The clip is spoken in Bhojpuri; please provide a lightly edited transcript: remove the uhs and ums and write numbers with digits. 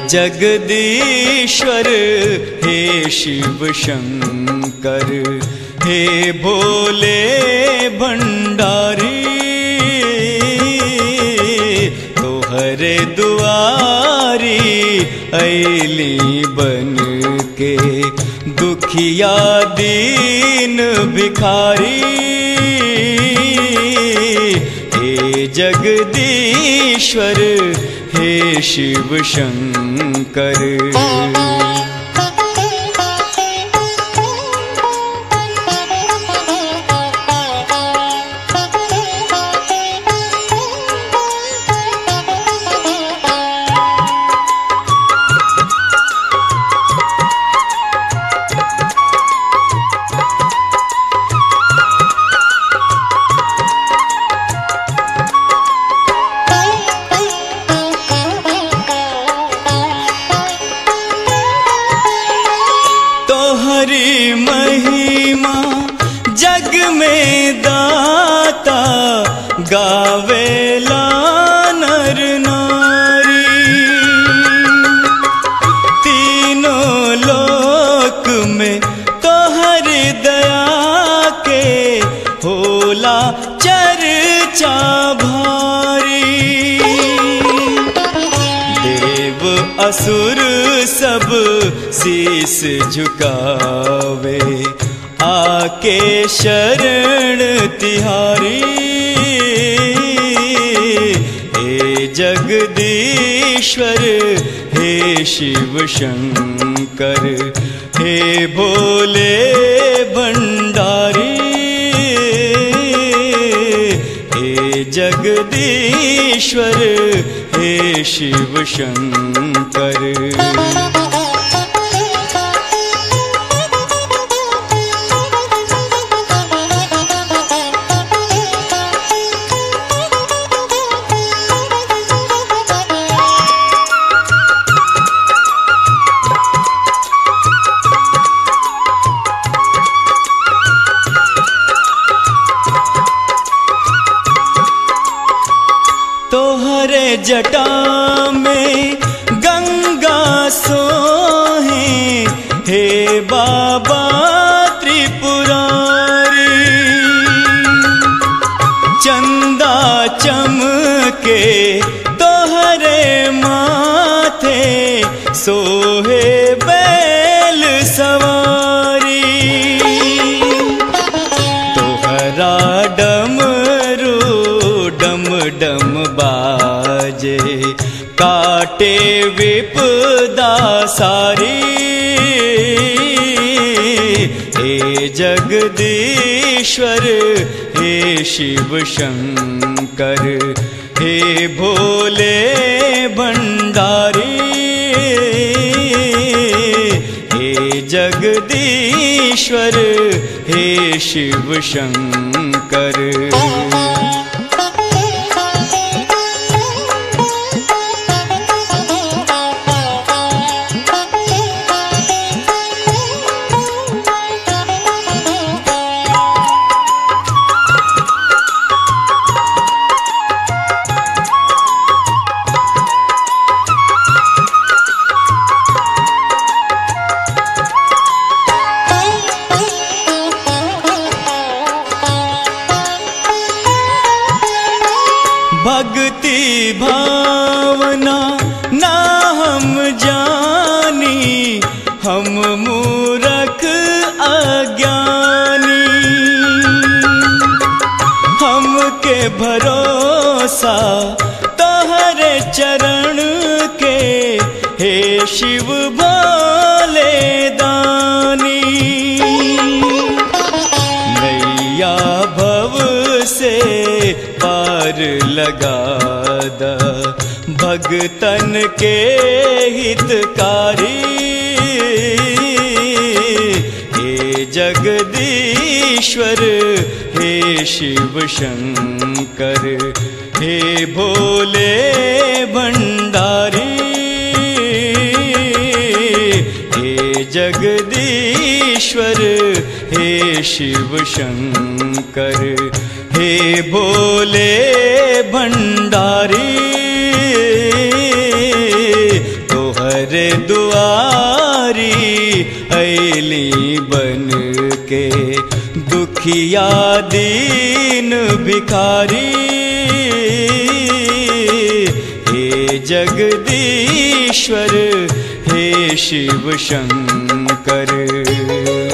जगदीश्वर हे शिव शंकर, हे भोले भंडारी, तोहरे दुआरी ऐली बन के दुखिया दीन भिखारी। हे जगदीश्वर हे शिव शंकर। तोहरी महिमा जग में दाता, गावेला नर नारी। तीनों लोक में तोहरी दया के होला चर्चा भारी। देव असुर सब शीस झुकावे, आके शरण तिहारी। हे जगदीश्वर हे शिव शंकर, हे भोले भंडारी। हे जगदीश्वर हे शिव शंकर। तोहरे जटा में गंगा सोहे, हे बाबा त्रिपुरारी। चंदा चमके तोहरे माथे, सोहे बैल सवारी। तोहरा डमरू डम डम बाजे, काटे विपदा सारी। हे जगदीश्वर हे शिव शंकर, हे भोले भंडारी। हे जगदीश्वर हे शिव शंकर। भक्ति भावना ना हम जानी, हम मूरख अज्ञानी। हमके भरोसा तोहरे चरण के, हे शिव भोले दानी। नैया भव से पार लगा दा, भगतन के हितकारी। हे जगदीश्वर हे शिव शंकर, हे भोले भंडारी। हे जगदीश्वर हे शिव शंकर, हे भोले भंडारी। तोहरे दुआरी ऐली बन के दुखिया दीन भिखारी। हे जगदीश्वर हे शिव शंकर।